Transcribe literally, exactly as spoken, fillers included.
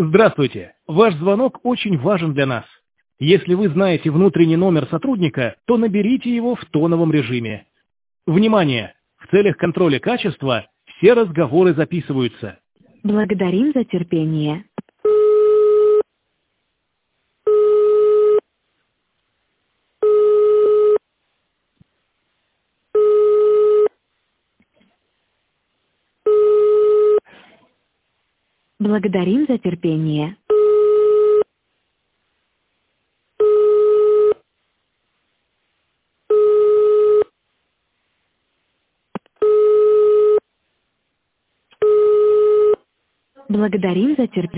Здравствуйте. Ваш звонок очень важен для нас. Если вы знаете внутренний номер сотрудника, то наберите его в тоновом режиме. Внимание! В целях контроля качества все разговоры записываются. Благодарим за терпение. Благодарим за терпение. Благодарим за терпение.